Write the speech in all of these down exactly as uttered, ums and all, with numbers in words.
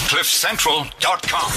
cliff central dot com.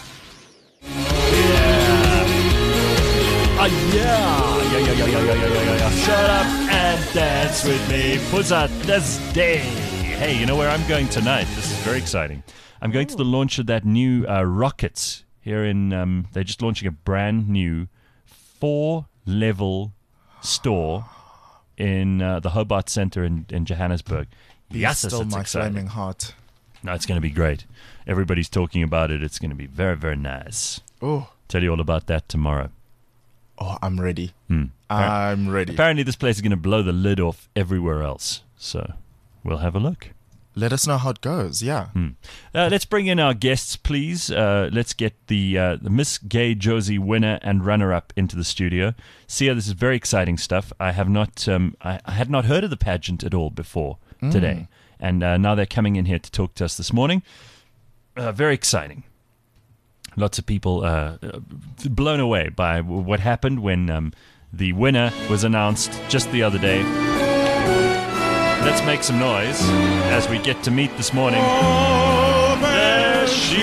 Ah, yeah. Yeah, yeah, yeah, yeah, yeah, yeah, yeah, yeah. Shut up and dance with me. Puzza this day. Hey, you know where I'm going tonight? This is very exciting. I'm going to the launch of that new uh, Rockets here in, um, they're just launching a brand new four-level store in uh, the Hobart Center in, in Johannesburg. Be Yes, still it's my exciting. flaming heart. No, it's going to be great. Everybody's talking about it. It's going to be very, very nice. Oh, Tell you all about that tomorrow. oh, I'm ready. Hmm. I'm ready. Apparently, this place is going to blow the lid off everywhere else. So, we'll have a look. Let us know how it goes. Yeah. Hmm. Uh, let's bring in our guests, please. Uh, let's get the, uh, the Miss Gay Josie winner and runner-up into the studio. Sia, this is very exciting stuff. I have not, um, I, I had not heard of the pageant at all before Mm. today, and uh, now they're coming in here to talk to us this morning. Uh, very exciting. Lots of people uh, blown away by what happened when um, the winner was announced just the other day. Let's make some noise as we get to meet this morning. There she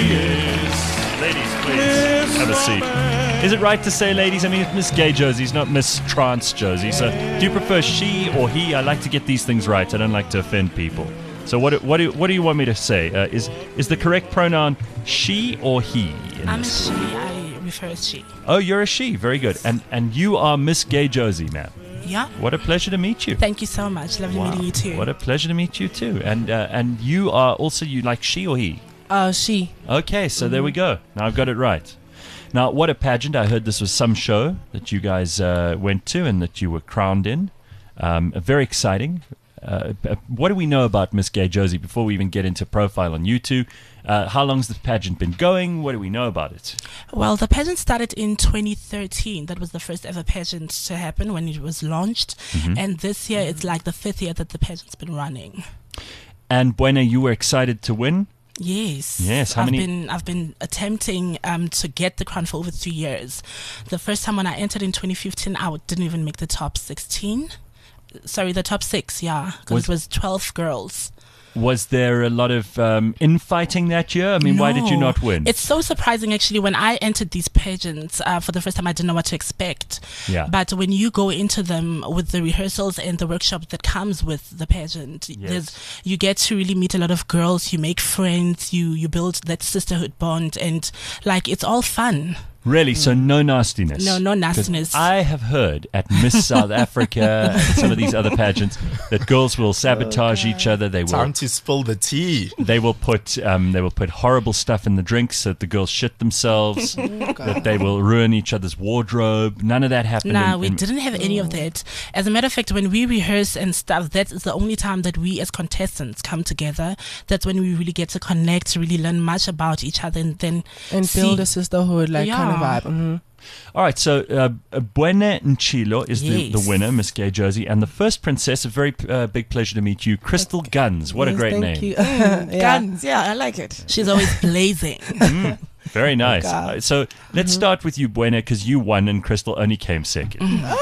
is. Ladies, please, have a seat. Is it right to say ladies? I mean, it's Miss Gay Josie's not Miss Trans Josie. So do you prefer she or he? I like to get these things right. I don't like to offend people. So what, what, do, what do you want me to say? Uh, is, is the correct pronoun she or he? in I'm a this? she. I refer as she. Oh, you're a she. Very good. And, and you are Miss Gay Josie, ma'am. Yeah. What a pleasure to meet you. Thank you so much. Lovely Wow. meeting you too. What a pleasure to meet you too. And uh, and you are also, you like she or he? uh, she. Okay, so there we go. Now I've got it right. Now, what a pageant. I heard this was some show that you guys uh, went to and that you were crowned in. Um, very exciting. Uh, what do we know about Miss Gay Josie before we even get into profile on you two? Uh, how long's the pageant been going? What do we know about it? Well, the pageant started in twenty thirteen. That was the first ever pageant to happen when it was launched. Mm-hmm. And this year, it's like the fifth year that the pageant's been running. And Buena, you were excited to win? Yes. Yes, how I've many- been I've been attempting um to get the crown for over two years. The first time when I entered in twenty fifteen, I didn't even make the top sixteen. Sorry, the top six, yeah, because Was- it was twelve girls. Was there a lot of um, infighting that year? I mean, why did you No. not win? It's so surprising, actually. When I entered these pageants uh, for the first time, I didn't know what to expect. Yeah. But when you go into them with the rehearsals and the workshop that comes with the pageant, Yes. there's, you get to really meet a lot of girls. You make friends. You you build that sisterhood bond, and like it's all fun. Really? So no nastiness? No, no 'Cause nastiness. I have heard at Miss South Africa and some of these other pageants that girls will sabotage each other. They will Time to spill the tea. they will put um, they will put horrible stuff in the drinks so that the girls shit themselves. That they will ruin each other's wardrobe. None of that happened. Nah, in, we in- didn't have any of that. As a matter of fact, when we rehearse and stuff, that is the only time that we as contestants come together. That's when we really get to connect, really learn much about each other, and then And see- build a sisterhood, like kind of Yeah. vibe. hmm All right, so uh, uh, Buena Nchilo is the, the Yes. winner, Miss Gay Josie, and the first princess. A very uh, big pleasure to meet you, Crystal Guns. What a Yes, great thank name! You. yeah. Guns, yeah, I like it. she's always blazing. Mm, very nice. God. Uh, so let's start with you, Buena, because you won and Crystal only came second.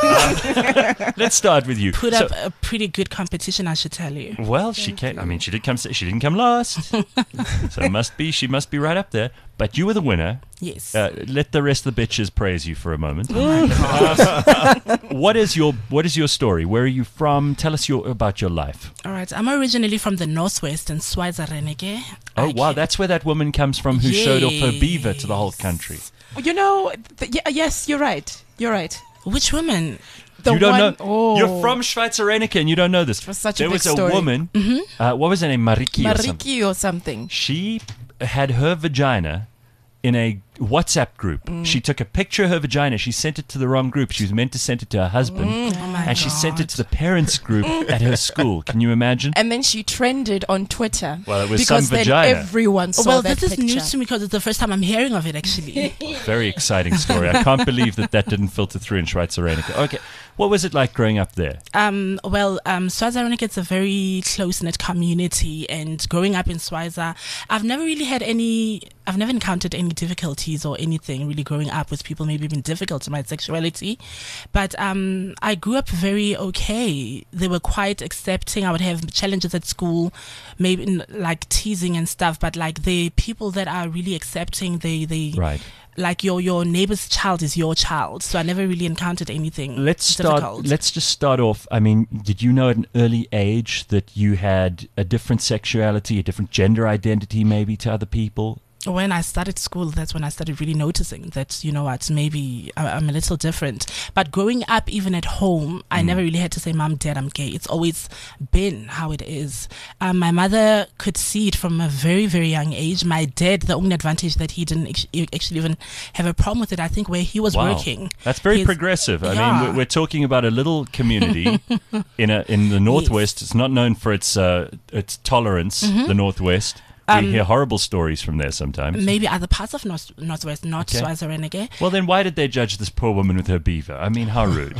Uh, let's start with you. Put So- up a pretty good competition, I should tell you. well, she came. I mean, she did come. se- She didn't come last, so it must be she must be right up there. But you were the winner. Yes. Uh, let the rest of the bitches praise you for a moment. Uh, what is your What is your story? Where are you from? Tell us your about your life. All right. I'm originally from the northwest in Swaziland. Oh I wow, ca- that's where that woman comes from who showed off her beaver to the whole country. You know, th- y- yes, you're right. You're right. Which woman? The you don't one, know? Oh, You're from Schweizerenica and you don't know this. was such a there big was a story. woman. Uh, what was her name? Mariki or something. Mariki or something. She had her vagina in a WhatsApp group. Mm. She took a picture of her vagina. She sent it to the wrong group. She was meant to send it to her husband. Oh my And she sent it God. to the parents group at her school. Can you imagine? And then she trended on Twitter. Well, it was because some then vagina. everyone saw well, that this is picture. news to me because it's the first time I'm hearing of it, actually. Very exciting story. I can't believe that that didn't filter through in Schweizerenica. Okay. What was it like growing up there? Um, well, um, Swaziland is a very close-knit community, and growing up in Swaziland, I've never really had any, I've never encountered any difficulties or anything really growing up with people maybe being difficult to my sexuality. But um, I grew up very okay. They were quite accepting. I would have challenges at school, maybe in, like teasing and stuff, but like the people that are really accepting, they they Right. like your your neighbor's child is your child. So I never really encountered anything Let's start. difficult. Let's just start off. I mean, did you know at an early age that you had a different sexuality, a different gender identity, maybe to other people? When I started school, that's when I started really noticing that, you know what, maybe I- I'm a little different. But growing up, even at home, I never really had to say, Mom, Dad, I'm gay. It's always been how it is. Um, my mother could see it from a very, very young age. My dad, the only advantage that he didn't act- actually even have a problem with it, I think, where he was Wow. working. That's very His- progressive. I Yeah. mean, we're, we're talking about a little community in a in the Northwest. It's not known for its uh, its tolerance. Mm-hmm. The Northwest. Um, We hear horrible stories from there sometimes. Maybe other parts of North, Northwest, not Okay. Swaziland. Well, then why did they judge this poor woman with her beaver? I mean, how rude.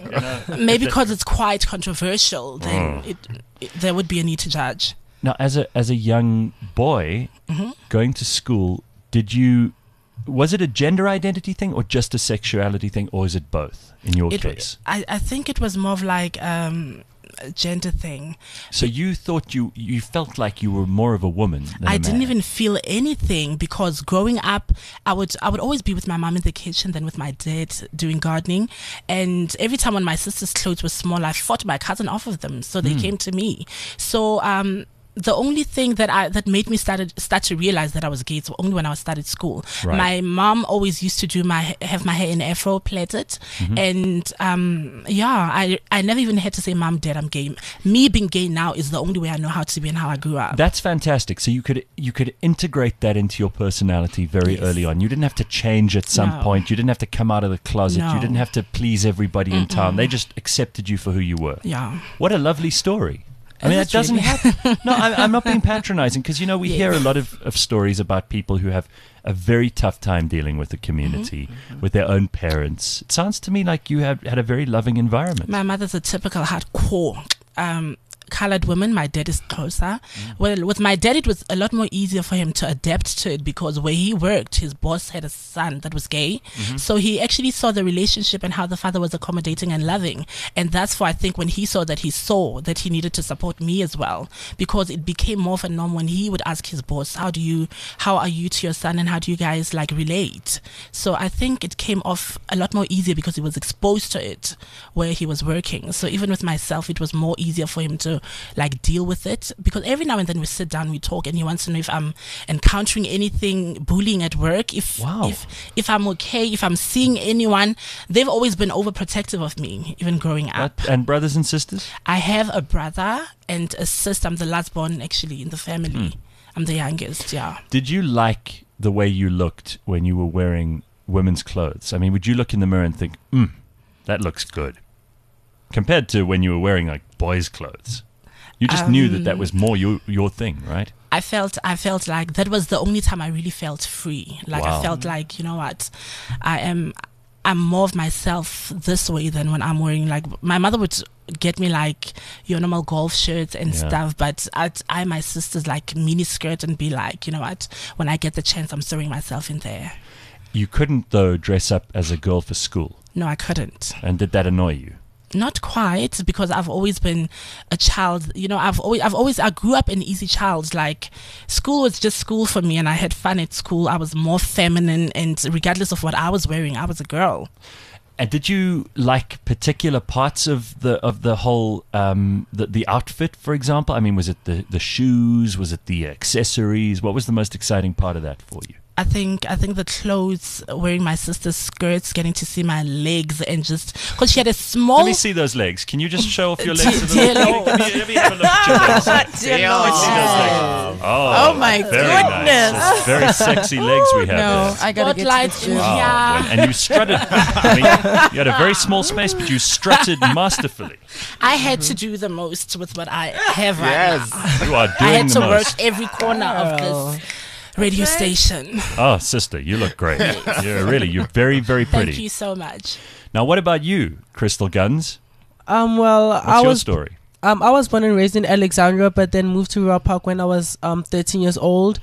Maybe because it's quite controversial, then Mm. it, it, there would be a need to judge. Now, as a as a young boy Mm-hmm. going to school, did you was it a gender identity thing or just a sexuality thing, or is it both in your It, case? I, I think it was more of like um, a gender thing. So you thought you you felt like you were more of a woman than I a didn't man. even feel anything because growing up, I would I would always be with my mom in the kitchen, then with my dad doing gardening, and every time when my sister's clothes were small, I fought my cousin off of them, so they Hmm. came to me. So um, the only thing that I that made me started start to realize that I was gay was only when I started school. Right. My mom always used to do my have my hair in afro plaited, Mm-hmm. and um, yeah, I I never even had to say, Mom, Dad, I'm gay. Me being gay now is the only way I know how to be and how I grew up. That's fantastic. So you could you could integrate that into your personality very Yes. early on. You didn't have to change at some No. point. You didn't have to come out of the closet. You No. didn't have to please everybody in town. They just accepted you for who you were. Yeah. What a lovely story. I mean, Is that it doesn't really? happen. No, I'm, I'm not being patronizing because, you know, we Yes. hear a lot of, of stories about people who have a very tough time dealing with the community, Mm-hmm. with their own parents. It sounds to me like you have had a very loving environment. My mother's a typical hardcore um, colored woman. My dad is closer. Well, with my dad, it was a lot more easier for him to adapt to it because where he worked, his boss had a son that was gay. So he actually saw the relationship and how the father was accommodating and loving. And that's why I think when he saw that, he saw that he needed to support me as well, because it became more of a norm when he would ask his boss, how do you, how are you to your son and how do you guys like relate? So I think it came off a lot more easier because he was exposed to it where he was working. So even with myself, it was more easier for him to like deal with it, because every now and then we sit down, we talk, and he wants to know if I'm encountering anything bullying at work, if Wow. if if I'm okay, if I'm seeing anyone. They've always been overprotective of me, even growing up. What? And brothers and sisters? I have a brother and a sister. I'm the last born actually in the family. Hmm. I'm the youngest. Yeah. Did you like the way you looked when you were wearing women's clothes? I mean, would you look in the mirror and think, hmm, that looks good? Compared to when you were wearing like boys' clothes. You just knew that that was more your your thing, right? I felt I felt like that was the only time I really felt free. Like Wow. I felt like, you know what, I am I'm more of myself this way than when I'm wearing, like, my mother would get me like your normal golf shirts and Yeah. stuff, but I'd, I my sisters like mini skirt and be like, you know what, when I get the chance, I'm throwing myself in there. You couldn't though dress up as a girl for school. No, I couldn't. And did that annoy you? Not quite, because I've always been a child. You know, I've always, I've always, I grew up an easy child. Like, school was just school for me, and I had fun at school. I was more feminine, and regardless of what I was wearing, I was a girl. And did you like particular parts of the of the whole um, the the outfit, for example? I mean, was it the the shoes? Was it the accessories? What was the most exciting part of that for you? I think I think the clothes, wearing my sister's skirts, getting to see my legs, and just because she had a small. Let me see those legs. Can you just show off your legs? to the Dear Let me, let me- let me have a look at your legs. Dear Let me see those legs. Lord. Oh, Oh my very goodness. Nice. Those very sexy legs we have No, there. I gotta get to Spotlights the in gym. Wow. Yeah. And you strutted. I mean, you had a very small space, but you strutted masterfully. I had to do the most with what I have right Yes. now. You are I had doing to the work most. every corner of this radio station. Oh, sister, you look great. You're really, you're very, very pretty. Thank you so much. Now, what about you, Crystal Guns? Um, well, What's I your was story? um I was born and raised in Alexandria, but then moved to Rural Park when I was um thirteen years old.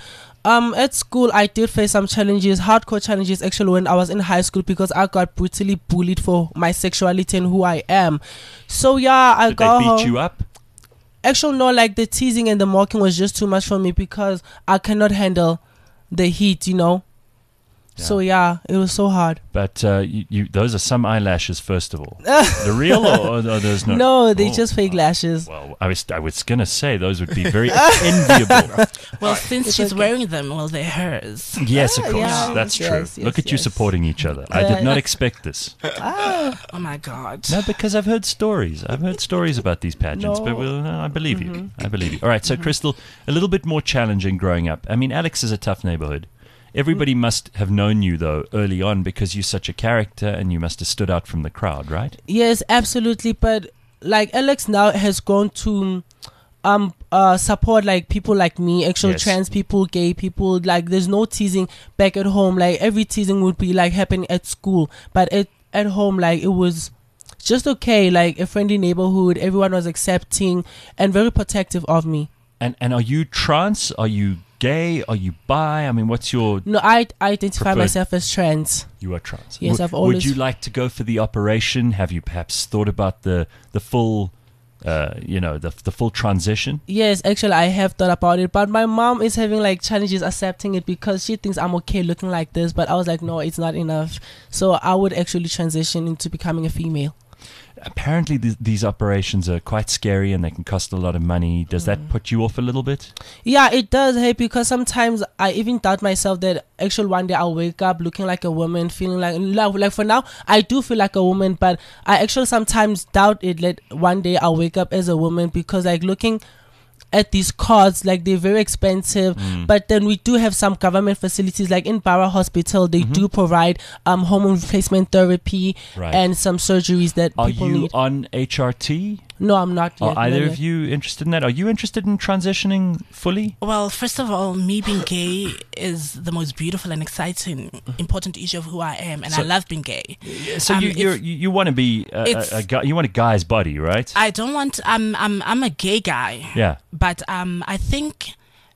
Um, at school, I did face some challenges, hardcore challenges actually, when I was in high school because I got brutally bullied for my sexuality and who I am. So yeah, I Did got they beat home. you up? Actually, no, like the teasing and the mocking was just too much for me because I cannot handle the heat, you know. Yeah. So yeah, it was so hard. But uh, you, you, those are some eyelashes, first of all. The real or, or, or there's no? No, they Oh, just fake lashes. Well, I was I was gonna say those would be very enviable. Well, since It's she's okay. wearing them, well, they're hers. Yes, of Ah, course, yeah, that's yes, true. yes, Look at you yes. supporting each other. I Yeah, did not yeah. expect this. Oh my God. No, because I've heard stories. I've heard stories about these pageants, but No. well, no, I believe Mhm. you. I believe you. All right, so Crystal, a little bit more challenging growing up. I mean, Alex is a tough neighborhood. Everybody must have known you though early on because you're such a character and you must have stood out from the crowd, right? Yes, absolutely. But like Alex now has grown to um uh support like people like me, actual Yes. trans people, gay people. Like there's no teasing back at home. Like every teasing would be like happening at school, but at at home like it was just okay. Like a friendly neighborhood. Everyone was accepting and very protective of me. And and are you trans? Are you gay? Are you bi? I mean, what's your? No, I I identify Preferred- myself as trans. You are trans. Yes, Would- I've always- Would you like to go for the operation? Have you perhaps thought about the the full, uh, you know, the the full transition? Yes, actually, I have thought about it, but my mom is having like challenges accepting it because she thinks I'm okay looking like this. But I was like, no, it's not enough. So I would actually transition into becoming a female. Apparently, th- these operations are quite scary and they can cost a lot of money. Does that put you off a little bit? Yeah, it does, hey, because sometimes I even doubt myself that actually one day I'll wake up looking like a woman, feeling like, like, like for now, I do feel like a woman, but I actually sometimes doubt it that one day I'll wake up as a woman because like looking at these cards, like they're very expensive, Mm. but then we do have some government facilities like in Barra Hospital, they Mhm. do provide um, hormone replacement therapy Right. and some surgeries that Are people you need. on H R T? No, I'm not yet. Are either not of yet. you interested in that? Are you interested in transitioning fully? Well, first of all, me being gay is the most beautiful and exciting, important issue of who I am, and So- I love being gay. So Um, you you're, if- you you want to be a, a, if- a guy? You want a guy's body, right? I don't want. I'm. I'm. I'm a gay guy, Yeah. but um, I think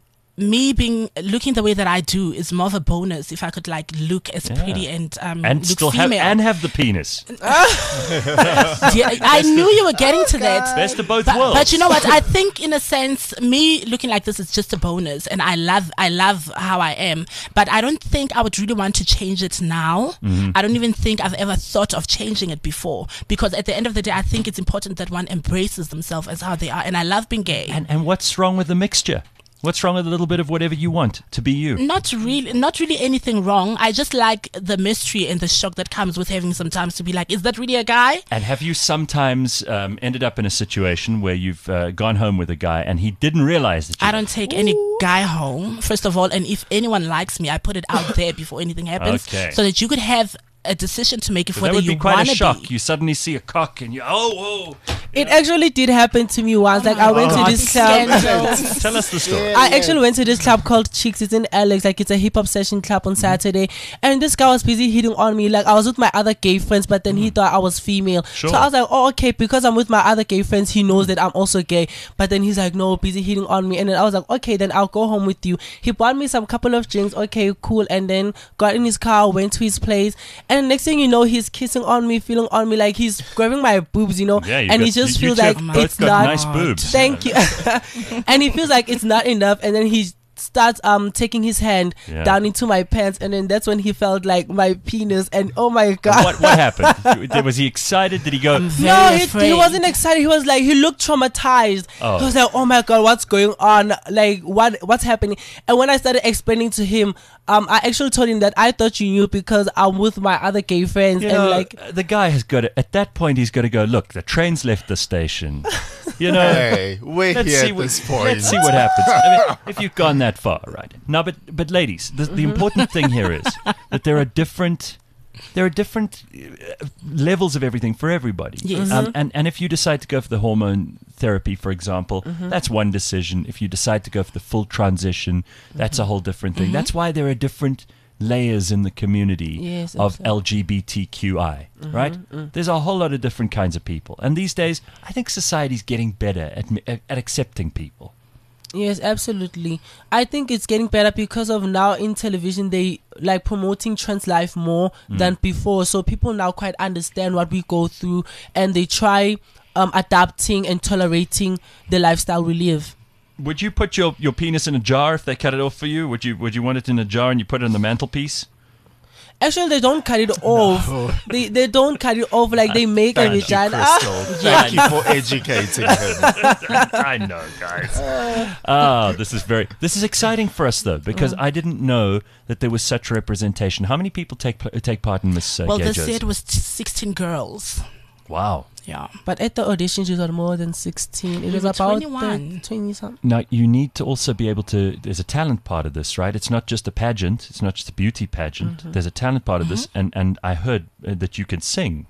me being looking the way that I do is more of a bonus if I could like look as Yeah. pretty and um And look still have female. and have the penis. Yeah, I knew you were getting to that. Best of both But, worlds. but you know what? I think in a sense, me looking like this is just a bonus, and I love, I love how I am. But I don't think I would really want to change it now. Mm-hmm. I don't even think I've ever thought of changing it before, because at the end of the day, I think it's important that one embraces themselves as how they are, and I love being gay. And and what's wrong with the mixture? What's wrong with a little bit of whatever you want to be you? Not really, not really anything wrong. I just like the mystery and the shock that comes with having sometimes to be like, is that really a guy? And have you sometimes um, ended up in a situation where you've uh, gone home with a guy and he didn't realize that you I don't take any guy home, first of all, and if anyone likes me, I put it out there before anything happens, Okay. so that you could have a decision to make if So whether that would you be quite want a to shock. be. You suddenly see a cock and you oh whoa. It actually did happen to me once. Like I went Oh, to this club. Scandal. Tell us the story. I actually went to this club called Chicks. It's in Alex. Like it's a hip hop session club on Saturday. And this guy was busy hitting on me. Like I was with my other gay friends, but then he thought I was female. Sure. So I was like, oh okay, because I'm with my other gay friends, he knows that I'm also gay. But then he's like, no, busy hitting on me. And then I was like, okay, then I'll go home with you. He bought me some couple of drinks. Okay, cool. And then got in his car, went to his place. And next thing you know, he's kissing on me, feeling on me, like he's grabbing my boobs, you know. Yeah, you and got- he just you, you feels two like have both it's got not nice boobs. Thank you. And he feels like it's not enough, and then he starts um taking his hand Yeah. down into my pants, and then that's when he felt like my penis, and oh my god. What what happened? Was he excited? Did he go? I'm No, very he, afraid. he wasn't excited. He was like, he looked traumatized. Oh. He was like, oh my god, what's going on? Like, what what's happening? And when I started explaining to him, um, I actually told him that I thought you knew because I'm with my other gay friends, You and know, like, the guy has got to, at that point he's got to go, look, the train's left the station. You know, Hey, we're let's here see at what, this point. let's see what happens. I mean, if you've gone that far, right? No, but but ladies, the, the important thing here is that there are different there are different uh, levels of everything for everybody. Yes. Um, and and if you decide to go for the hormone therapy, for example, Mm-hmm. that's one decision. If you decide to go for the full transition, that's a whole different thing. That's why there are different layers in the community Yes, of absolutely. L G B T Q I, right? There's a whole lot of different kinds of people. And these days, I think society's getting better at, at accepting people. Yes, absolutely. I think it's getting better because of now in television they like promoting trans life more Mm. than before. So people now quite understand what we go through and they try um, adapting and tolerating the lifestyle we live. Would you put your, your penis in a jar if they cut it off for you? Would you would you want it in a jar and you put it on the mantelpiece? Actually, they don't cut it off. They they don't cut it off like they make a Thank you, vagina. Crystal. Thank you for educating him. I know, guys. Ah, this is very this is exciting for us though because I didn't know that there was such representation. How many people take pl- take part in Miss uh, Well, Gay this Josie? year it was t- sixteen girls. Wow. Yeah. But at the auditions, you got more than sixteen. It We was were about twenty-one. twenty something. Now you need to also be able to. There's a talent part of this, right? It's not just a pageant. It's not just a beauty pageant. Mm-hmm. There's a talent part of this, and and I heard uh, that you can sing.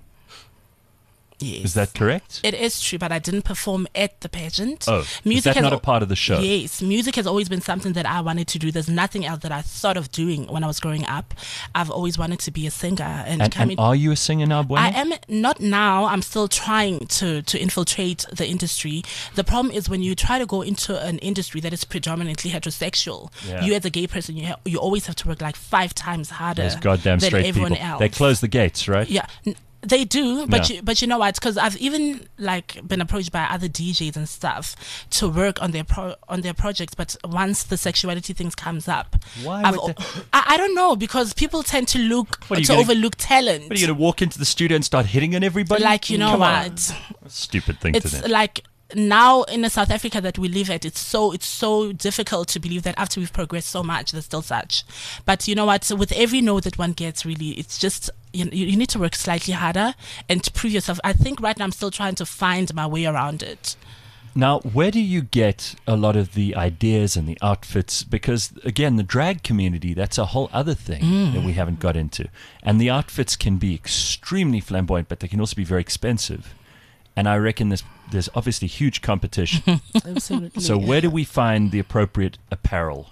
Yes. Is that correct? It is true, but I didn't perform at the pageant. Oh, is that has not a al- part of the show? Yes, music has always been something that I wanted to do. There's nothing else that I thought of doing when I was growing up. I've always wanted to be a singer, and, And, coming. and are you a singer now, Buena? I am not now. I'm still trying to, to infiltrate the industry. The problem is when you try to go into an industry that is predominantly heterosexual, Yeah. you as a gay person, you ha- you always have to work like five times harder Those goddamn than straight everyone people. else. They close the gates, right? Yeah. N- They do, but Yeah. you, but you know what? Because I've even like been approached by other D Js and stuff to work on their pro- on their projects. But once the sexuality things comes up, Why I've would o- I, I don't know because people tend to look What are you to gonna- overlook talent. What are you going to walk into the studio and start hitting on everybody? Like you know Come on. what? Stupid thing to It's do. like now in the South Africa that we live at, it's so it's so difficult to believe that after we've progressed so much, there's still such. But you know what? With every no that one gets, really, it's just you, you need to work slightly harder and to prove yourself. I think right now I'm still trying to find my way around it. Now, where do you get a lot of the ideas and the outfits? Because, again, the drag community, that's a whole other thing Mm. that we haven't got into. And the outfits can be extremely flamboyant, but they can also be very expensive. And I reckon there's, there's obviously huge competition. Absolutely. So where do we find the appropriate apparel?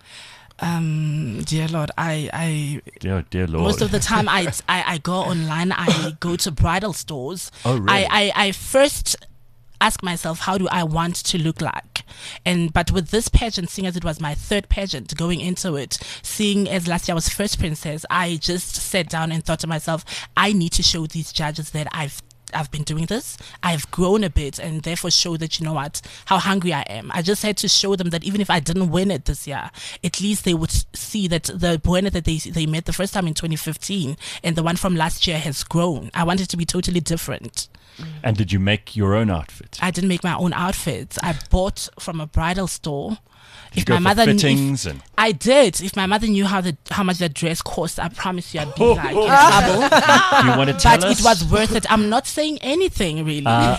Um, dear Lord, I, I Dear, dear Lord. most of the time I, I, I go online, I go to bridal stores. Oh, really? I, I, I first ask myself, how do I want to look like? And but with this pageant, seeing as it was my third pageant going into it, seeing as last year I was first princess, I just sat down and thought to myself, I need to show these judges that I've I've been doing this. I've grown a bit and therefore show that, you know what, how hungry I am. I just had to show them that even if I didn't win it this year, at least they would see that the Buena that they they met the first time in twenty fifteen and the one from last year has grown. I wanted to be totally different. And did you make your own outfit? I didn't make my own outfits. I bought from a bridal store. Did you go for kn- fittings if, and I did. If my mother knew how the how much that dress cost, I promise you I'd be like in trouble. do you want to tell But us? it was worth it. I'm not saying anything really. Uh,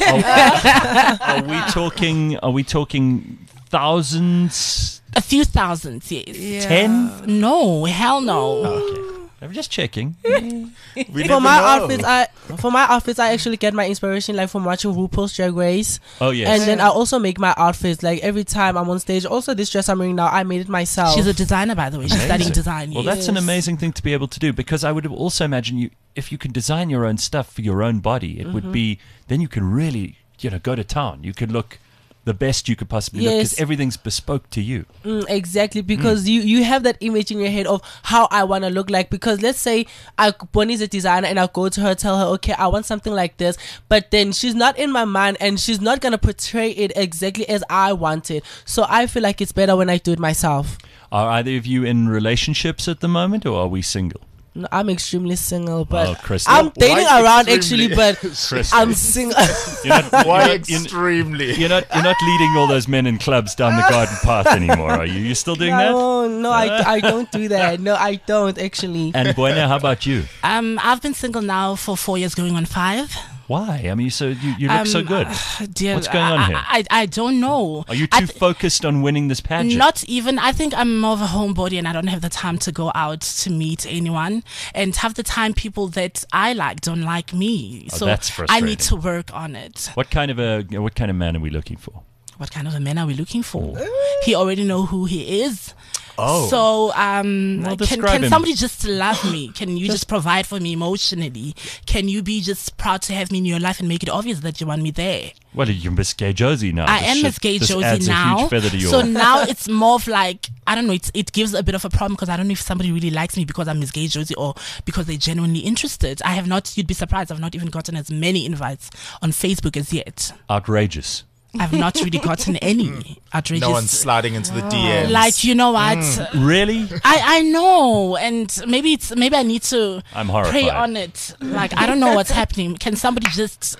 are, are we talking? Are we talking thousands? A few thousands, yes. Yeah. Ten? No, hell no. Okay, I'm just checking. We for never my know. outfits, I for my outfits I actually get my inspiration like from watching RuPaul's Drag Race, Oh yes. and then I also make my outfits like every time I'm on stage. Also, this dress I'm wearing now, I made it myself. She's a designer, by the way. She's studying Amazing. design. Well, yes. that's an amazing thing to be able to do because I would also imagine you if you can design your own stuff for your own body, it Mm-hmm. would be then you can really you know go to town. You could look the best you could possibly look because Yes. everything's bespoke to you. Mm, exactly, because you you have that image in your head of how I want to look like. Because let's say I Bonnie's a designer and I go to her, tell her, okay, I want something like this, but then she's not in my mind and she's not gonna portray it exactly as I want it. So I feel like it's better when I do it myself. Are either of you in relationships at the moment, or are we single? No, I'm extremely single, but Oh, Crystal. I'm dating Why around extremely? actually, but Crystal. I'm single. You're not, Why you're not- you're- extremely? You're not you're not leading all those men in clubs down the garden path anymore, are you? You're still doing that? No, no, I, I don't do that. No, I don't actually. And Buena, how about you? Um, I've been single now for four years, going on five. Why? I mean, so you, you look so Um, good. Dear, What's going on I, here? I, I, I don't know. Are you I too th- focused on winning this pageant? Not even. I think I'm more of a homebody and I don't have the time to go out to meet anyone. And half the time, people that I like don't like me. Oh, so that's I need frustrating. to work on it. What kind of a what kind of man are we looking for? What kind of a man are we looking for? He already know who he is. Oh. So, um, Well, can, describe can him. somebody just love me? Can you just provide for me emotionally? Can you be just proud to have me in your life and make it obvious that you want me there? Well, you're Miss Gay Josie now. I This am should- Miss Gay this Josie adds now. a huge feather to your So now it's more of like, I don't know, it's, it gives a bit of a problem because I don't know if somebody really likes me because I'm Miss Gay Josie or because they're genuinely interested. I have not, you'd be surprised, I've not even gotten as many invites on Facebook as yet. outrageous. I've not really gotten any outrageous. No one's sliding into the D Ms. Like, you know what? Really? I, I know, and maybe it's maybe I need to I'm pray horrified. on it. Like, I don't know what's happening. Can somebody just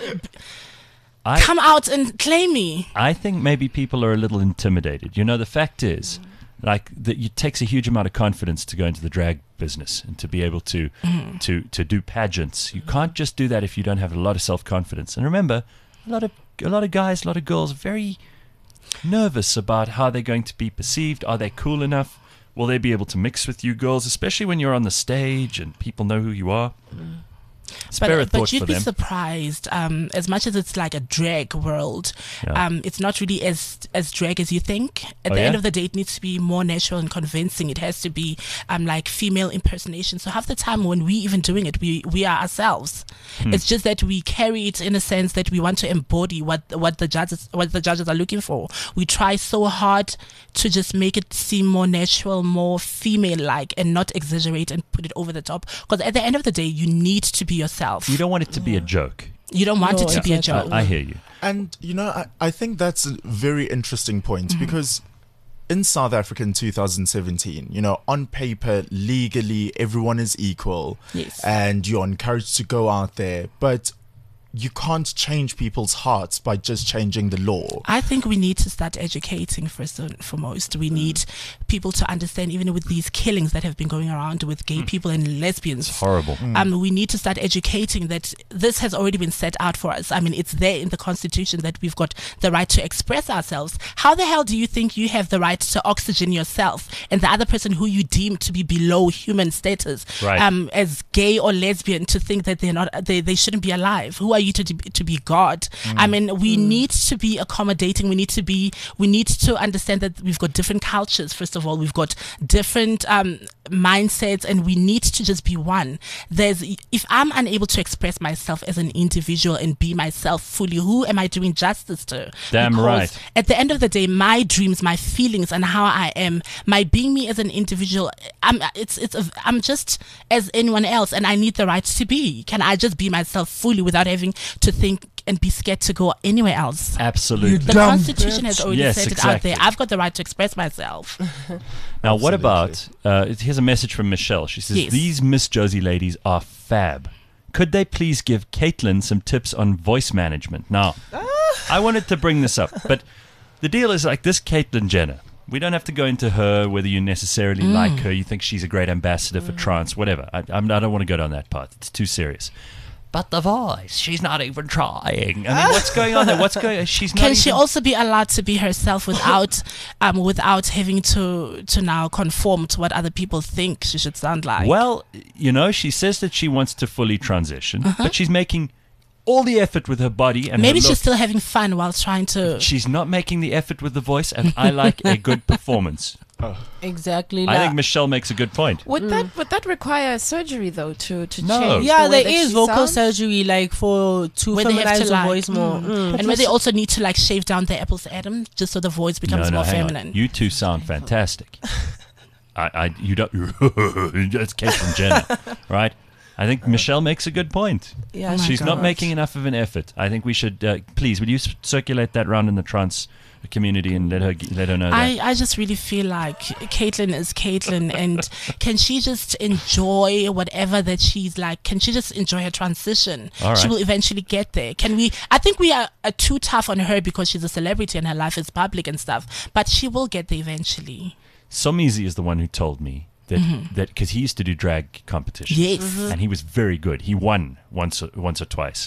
I, come out and claim me? I think maybe people are a little intimidated. You know, the fact is, like, that it takes a huge amount of confidence to go into the drag business and to be able to to to do pageants. You can't just do that if you don't have a lot of self confidence. And remember, a lot of a lot of guys, a lot of girls, are very nervous about how they're going to be perceived. Are they cool enough? Will they be able to mix with you girls, especially when you're on the stage and people know who you are? Spare a But, thought but you'd for be them. surprised. Um, as much as it's like a drag world, Yeah. um, it's not really as as drag as you think. At Oh, the end yeah? of the day, it needs to be more natural and convincing. It has to be um like female impersonation. So half the time when we even doing it, we we are ourselves. Hmm. It's just that we carry it in a sense that we want to embody what what the judges what the judges are looking for. We try so hard to just make it seem more natural, more female like, and not exaggerate and put it over the top. Because at the end of the day, you need to be yourself. You don't want it to be a joke. You don't want No, it to be a exactly. joke. I, I hear you. And, you know, I, I think that's a very interesting point because in South Africa in two thousand seventeen, you know, on paper, legally, everyone is equal. Yes. And you're encouraged to go out there. But you can't change people's hearts by just changing the law. I think we need to start educating first and foremost. We need people to understand, even with these killings that have been going around with gay people and lesbians. Horrible. Um, we need to start educating that this has already been set out for us. I mean, it's there in the Constitution that we've got the right to express ourselves. How the hell do you think you have the right to oxygen yourself and the other person who you deem to be below human status, Right. um, as gay or lesbian, to think that they're not, they, they shouldn't be alive? Who are you to to be God? I mean, we need to be accommodating. We need to be. We need to understand that we've got different cultures. First of all, we've got different um, mindsets, and we need to just be one. There's if I'm unable to express myself as an individual and be myself fully, who am I doing justice to? Damn Because right. At the end of the day, my dreams, my feelings, and how I am, my being me as an individual, I'm it's it's a, I'm just as anyone else, and I need the right to be. Can I just be myself fully without having to think and be scared to go anywhere else? Absolutely. The Constitution has already Yes, set it out exactly. there. I've got the right to express myself. Now, what Absolutely. about, uh, here's a message from Michelle. She says, Yes. these Miss Josie ladies are fab. Could they please give Caitlin some tips on voice management? Now, I wanted to bring this up, but the deal is like this Caitlin Jenner. We don't have to go into her, whether you necessarily like her, you think she's a great ambassador for trance, whatever. I, I'm, I don't want to go down that path. It's too serious. But the voice, she's not even trying. I mean, what's going on there? What's going? She's not. Can she even- also be allowed to be herself without, um, without having to to now conform to what other people think she should sound like? Well, you know, she says that she wants to fully transition, but she's making all the effort with her body and Maybe her she's look. still having fun while trying to. She's not making the effort with the voice, and I like a good performance. Exactly. I like- think Michelle makes a good point. Would that would that require surgery though to to No. change? yeah, the way there that is she vocal sounds? surgery, like for to Where they have feminize to the like, voice more. mm. Mm. and where they also need to like shave down their apples Adam just so the voice becomes no, no, more hang feminine. on. You two sound fantastic. I, I, you don't. That's Caitlyn Jenner, right? I think Michelle makes a good point. Yeah, Oh my She's not God. making enough of an effort. I think we should, uh, please, will you s- circulate that round in the trance community and let her g- let her know that. I, I just really feel like Caitlyn is Caitlyn, and can she just enjoy whatever that she's like? Can she just enjoy her transition? All She right. will eventually get there. Can we? I think we are, are too tough on her because she's a celebrity and her life is public and stuff. But she will get there eventually. Somizi is the one who told me that that because he used to do drag competitions. Yes. And he was very good. He won once or, once or twice.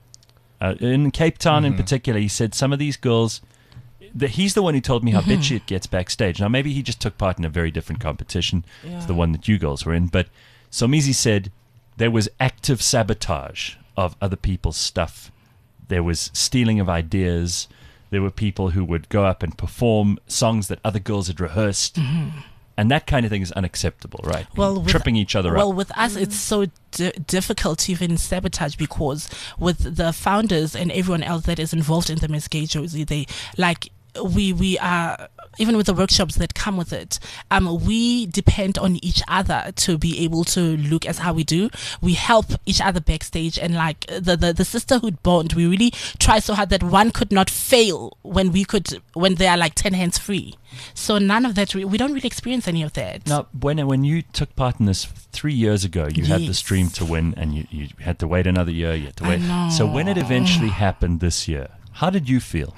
Uh, in Cape Town, in particular, he said some of these girls. The, he's the one who told me how bitchy it gets backstage. Now, maybe he just took part in a very different competition Yeah. to the one that you girls were in. But Somizi said there was active sabotage of other people's stuff. There was stealing of ideas. There were people who would go up and perform songs that other girls had rehearsed. And that kind of thing is unacceptable, right? Well, with, tripping each other well, up. with us, it's so d- difficult to even sabotage because with the founders and everyone else that is involved in the Miss Gay Josie, they like we we are. Even with the workshops that come with it, um, we depend on each other to be able to look as how we do. We help each other backstage, and like the, the, the sisterhood bond, we really try so hard that one could not fail when we could, when they are like ten hands free. So none of that, re- we don't really experience any of that. Now, when when you took part in this three years ago, you had Yes. this dream to win, and you, you had to wait another year. You had to I wait. know. So when it eventually happened this year, how did you feel?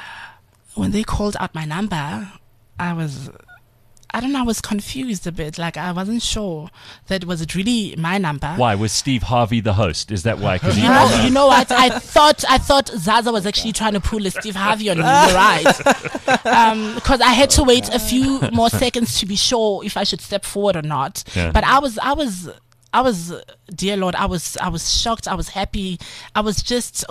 When they called out my number, I was, I don't know, I was confused a bit. Like I wasn't sure that was it really my number. Why was Steve Harvey the host? Is that why? Because You know, you know what? I thought I thought Zaza was actually trying to pull a Steve Harvey on me. You're right, because I had to wait a few more seconds to be sure if I should step forward or not. Yeah. But I was, I was, I was, dear Lord, I was, I was shocked. I was happy. I was just.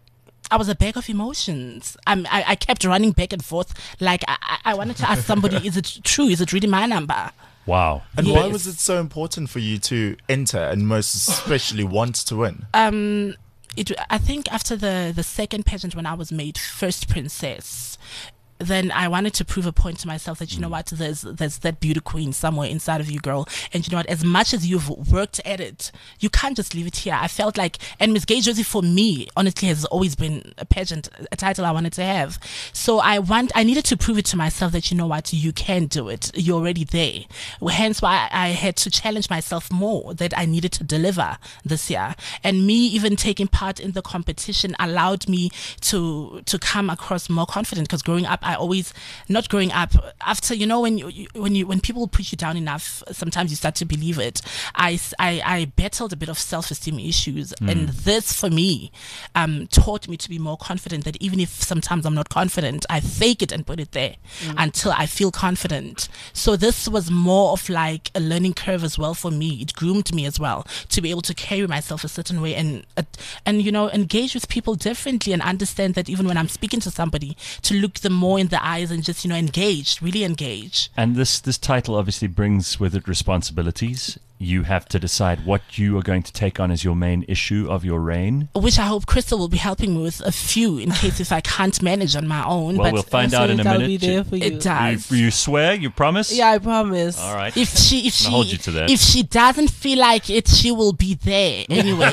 I was a bag of emotions. I'm, I, I kept running back and forth. Like, I, I I wanted to ask somebody, is it true? Is it really my number? wow. And why Yes. was it so important for you to enter and most especially want to win? Um, it, I think after the, the second pageant when I was made first princess, then I wanted to prove a point to myself that, you know what, there's there's that beauty queen somewhere inside of you, girl. And you know what, as much as you've worked at it, you can't just leave it here. I felt like, and Miss Gay Josie for me, honestly, has always been a pageant, a title I wanted to have. So I want, I needed to prove it to myself that, you know what, you can do it. You're already there. Well, hence why I had to challenge myself more, that I needed to deliver this year. And me even taking part in the competition allowed me to to come across more confident, because growing up, I always, not growing up, after, you know, when you, you when you when people put you down enough, sometimes you start to believe it. I, s- I, I battled a bit of self-esteem issues, and this for me um, taught me to be more confident, that even if sometimes I'm not confident, I fake it and put it there until I feel confident. So this was more of like a learning curve as well for me. It groomed me as well to be able to carry myself a certain way and uh, and you know, engage with people differently, and understand that even when I'm speaking to somebody, to look them more in the eyes and just, you know, engage, really engage. And this this title obviously brings with it responsibilities. You have to decide what you are going to take on as your main issue of your reign. Which I hope Crystal will be helping me with a few in case if I can't manage on my own. Well, but we'll find out in a I'll minute. be there for you. it does. You, you swear? You promise? Yeah, I promise. All right. If she if she I'll hold you to that. if she doesn't feel like it, she will be there anyway.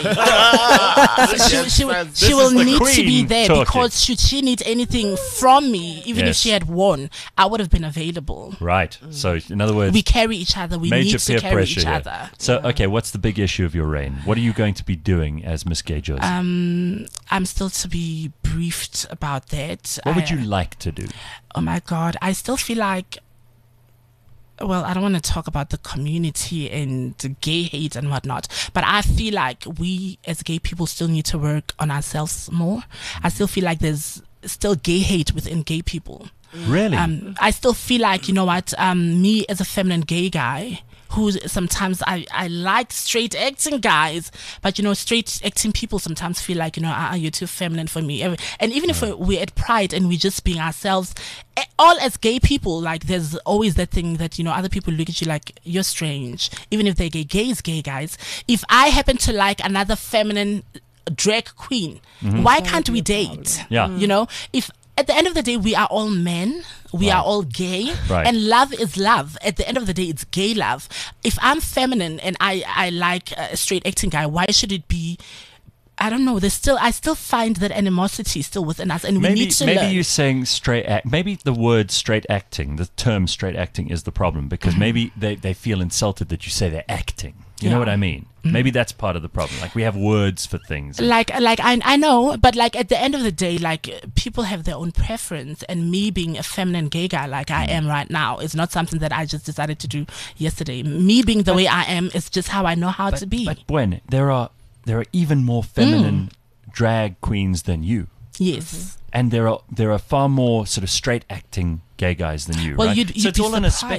she she, will- This she will is the need to be queen there, talking. because should she need anything from me, even if Yes. she had won, I would have been available. Right. So, in other words, We carry each other. We major need to peer carry pressure each here. other. So, okay, what's the big issue of your reign? What are you going to be doing as Miss Gay Josie? Um, I'm still to be briefed about that. what would I- you like to do? Oh my God, I still feel like, well, I don't want to talk about the community and the gay hate and whatnot, but I feel like we as gay people still need to work on ourselves more. I still feel like there's still gay hate within gay people. Really? Um, I still feel like, you know what, um, me as a feminine gay guy, who sometimes I, I like straight acting guys, but, you know, straight acting people sometimes feel like, you know, uh, you're too feminine for me. And even if we're at Pride and we're just being ourselves, eh, all as gay people, like, there's always that thing that, you know, other people look at you like you're strange, even if they're gay. Gay is gay, guys. If I happen to like another feminine drag queen, why can't we date? Yeah. You know, if at the end of the day, we are all men. We Right. are all gay. Right. And love is love. At the end of the day, it's gay love. If I'm feminine and I, I like a straight acting guy, why should it be... I don't know. There's still, I still find that animosity still within us, and we maybe need to maybe learn. you're saying straight act. Maybe the word straight acting, the term straight acting, is the problem, because Mm-hmm. maybe they, they feel insulted that you say they're acting. You know Yeah. what I mean? Maybe that's part of the problem. Like, we have words for things. like like I I know, but like at the end of the day, like people have their own preference, and me being a feminine gay guy like I am right now is not something that I just decided to do yesterday. Me being the way I am is just how I know how to be. But when there are there are even more feminine drag queens than you, yes. and there are there are far more sort of straight acting gay guys than you. Well, right? you'd- so you'd it's be all in a surprised. spectrum.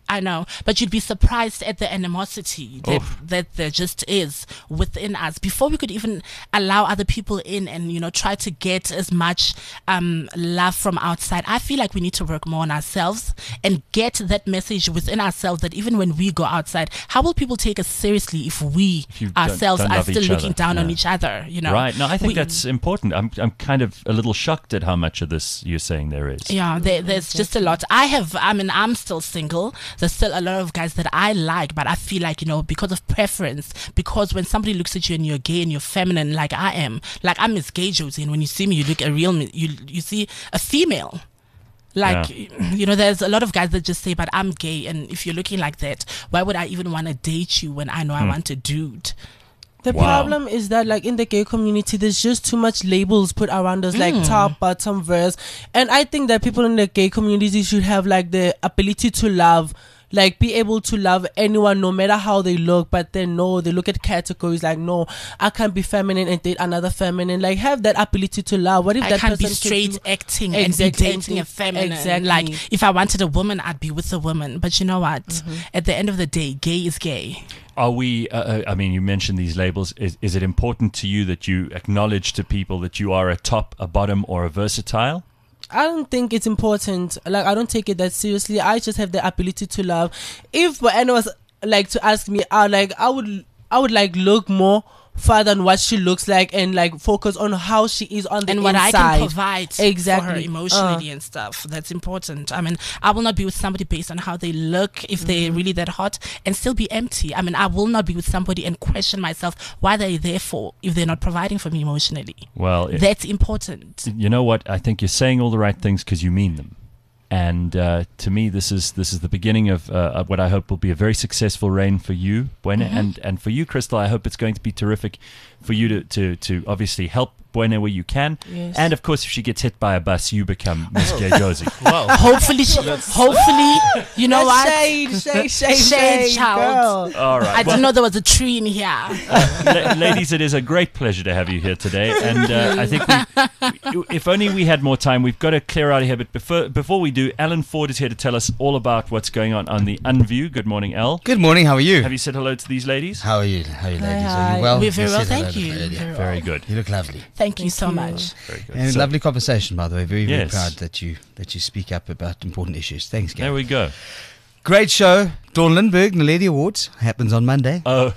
I know, but you'd be surprised at the animosity that, Oof. that there just is within us. Before we could even allow other people in and, you know, try to get as much um, love from outside, I feel like we need to work more on ourselves and get that message within ourselves that even when we go outside, how will people take us seriously if we If you don't- ourselves don't are love still each looking other. down on Yeah. each other, you know? Right. No, I think We- that's important. I'm I'm kind of a little shocked at how much of this you're saying there is. Yeah, there, there's just a lot. I have, I mean, I'm still single. There's still a lot of guys that I like, but I feel like, you know, because of preference, because when somebody looks at you and you're gay and you're feminine like I am, like I'm Miss Gay Josie, and when you see me, you look a real, you you see a female. Like, you know, there's a lot of guys that just say, but I'm gay, and if you're looking like that, why would I even want to date you when I know I want a dude? The Wow. problem is that, like, in the gay community, there's just too much labels put around us, like top, bottom, verse. And I think that people in the gay community should have, like, the ability to love, like, be able to love anyone no matter how they look. But then, no, they look at categories like, no, I can't be feminine and date another feminine. Like, have that ability to love. What if I that can't be person can straight do- acting Exactly, and be dating a feminine. exactly. Like, if I wanted a woman, I'd be with a woman. But you know what? At the end of the day, gay is gay. Are we, uh, uh, I mean, you mentioned these labels. Is, is it important to you that you acknowledge to people that you are a top, a bottom, or a versatile? I don't think it's important. Like, I don't take it that seriously. I just have the ability to love. If anyone was like to ask me out, like, I would, I would like look more far than what she looks like and like focus on how she is on the And inside. what I can provide for her Exactly. emotionally and stuff. That's important. I mean, I will not be with somebody based on how they look, if they're Mm-hmm. really that hot, and still be empty. I mean, I will not be with somebody and question myself why they're there for if they're not providing for me emotionally. Well, it- That's important. you know what? I think you're saying all the right things because you mean them. And uh, to me, this is this is the beginning of, uh, of what I hope will be a very successful reign for you, Buena, and and for you, Crystal. I hope it's going to be terrific for you to to, to obviously help Buena where you can, Yes. and of course, if she gets hit by a bus, you become Miss Gay Josie. Wow. Hopefully, she, hopefully, you know what? Shade, shade, shade, Shade, shade, child. girl. All right, I well, didn't know there was a tree in here. La- ladies, it is a great pleasure to have you here today, and uh, I think we, if only we had more time, we've got to clear out of here. But before before we do, Alan Ford is here to tell us all about what's going on on the Unview. Good morning, Al. Good morning. How are you? Have you said hello to these ladies? How are you? How are you, ladies? Are hi. you well? We're very You well, said thank hello you. earlier. Very well. Very good. You look lovely. Thank you so you. much. Very good. And a So, lovely conversation, by the way. Very, very Yes. proud that you that you speak up about important issues. Thanks, there Gary. we go. Great show. Dawn Lindberg, the Lady Awards, happens on Monday. Oh,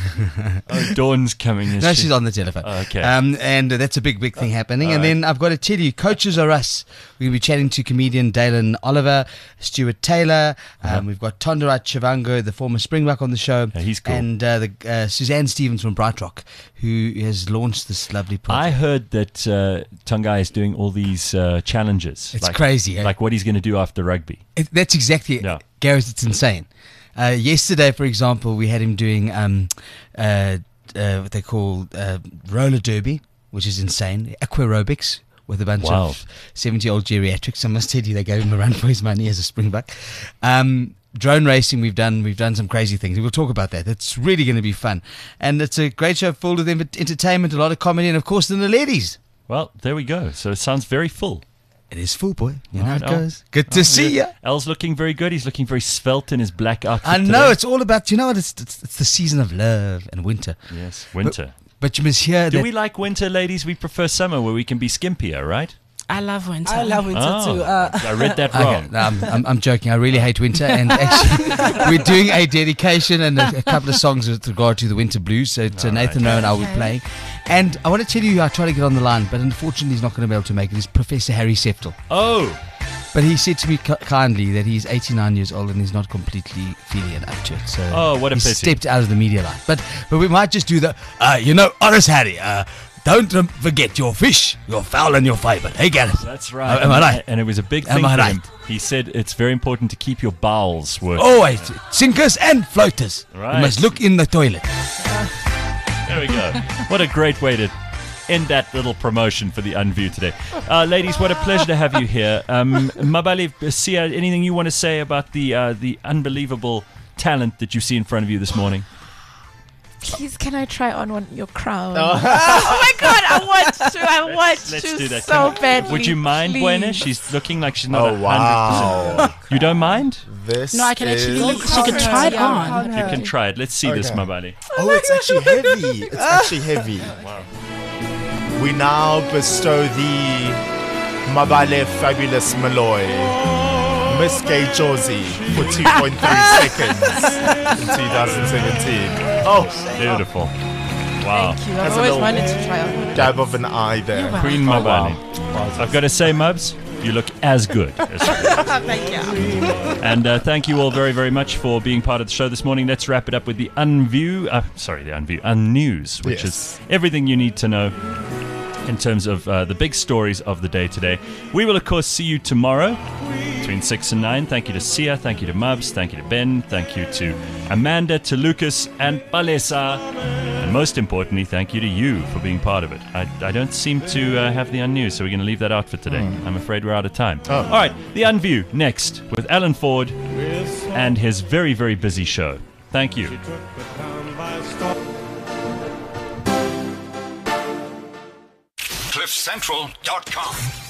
oh Dawn's coming. Is No, she? she's on the telephone. Oh, okay. Um, and uh, that's a big, big thing happening. all And right. then I've got to tell you, Coaches Are Us. We're going to be chatting to comedian Dalen Oliver, Stuart Taylor. Um, Uh-huh. We've got Tonderat Chivango, the former Springbok, on the show. Yeah, he's cool. And uh, the, uh, Suzanne Stevens from Bright Rock, who has launched this lovely project. I heard that uh, Tongai is doing all these uh, challenges. It's crazy, eh? Like what he's going to do after rugby. It, that's exactly Yeah. Gareth, it's insane. Uh, yesterday, for example, we had him doing um, uh, uh, what they call uh, roller derby, which is insane. Aquarobics with a bunch Wow. of seventy-year-old geriatrics. I must tell you, they gave him a run for his money as a Springbok. Um, drone racing, we've done we've done some crazy things. We'll talk about that. It's really going to be fun, and it's a great show filled with ent- entertainment, a lot of comedy, and of course, then the ladies. Well, there we go. So it sounds very full. It is full, boy. You know how Right, it Al. goes. Good to Oh, see yeah. you. El's looking very good. He's looking very svelte in his black outfit. I know today. it's all about. You know what? It's, it's it's the season of love and winter. Yes, winter. But you must hear Do that. we like winter, ladies? We prefer summer where we can be skimpier, right? I love winter. I love winter Oh, too. Uh, I read that Okay, wrong. no, I'm, I'm, I'm joking. I really hate winter, and actually, we're doing a dedication and a, a couple of songs with regard to the winter blues. So, so All Nathan right. Rowe and I will be playing. And I want to tell you, I tried to get on the line, but unfortunately, he's not going to be able to make it. It's Professor Harry Seftel. Oh, But he said to me ki- kindly that he's eighty-nine years old and he's not completely feeling it up to it. So Oh, what a he pity. stepped out of the media line. But but we might just do the, uh, you know, honest Harry, uh, don't um, forget your fish, your fowl, and your fibre. Hey, Gareth. that's right. Am I right? And it was a big Am thing I for right? him. He said it's very important to keep your bowels working. Always sinkers and floaters. Right. You must look in the toilet. There we go. What a great way to end that little promotion for the Unview today. Uh, ladies, what a pleasure to have you here. Um, Mabali, Sia, anything you want to say about the uh, the unbelievable talent that you see in front of you this morning? Please, can I try on one your crown? Oh, my God, I want to. I want Let's to do that. so Can- badly. Would you mind, please. Buena? She's looking like she's not Oh, a hundred wow. percent. You don't mind? This No, I can actually. is- She could try it Yeah. on. You can try it. Let's see this, Okay. Mabali. Oh, it's actually heavy. It's actually heavy. Wow. We now bestow the Mabale Fabulous Malloy, Miss Gay Josie, for two point three seconds in twenty seventeen. Oh, Beautiful. Wow. Thank you. That's I've a always little- wanted to try on one. dab of an eye there. Queen Oh, Mabali. wow. I've got to say, Mubs, you look as good. as Thank you. And uh, thank you all very, very much for being part of the show this morning. Let's wrap it up with the Unview. Uh, sorry, the Unview. Unnews, which Yes. is everything you need to know in terms of uh, the big stories of the day today. We will, of course, see you tomorrow between six and nine. Thank you to Sia. Thank you to Mubs. Thank you to Ben. Thank you to Amanda, to Lucas, and Palesa. And most importantly, thank you to you for being part of it. I, I don't seem to uh, have the Unnews, so we're going to leave that out for today. I'm afraid we're out of time. Oh. All right, the Unview next with Alan Ford and his very, very busy show. Thank you. cliff central dot com.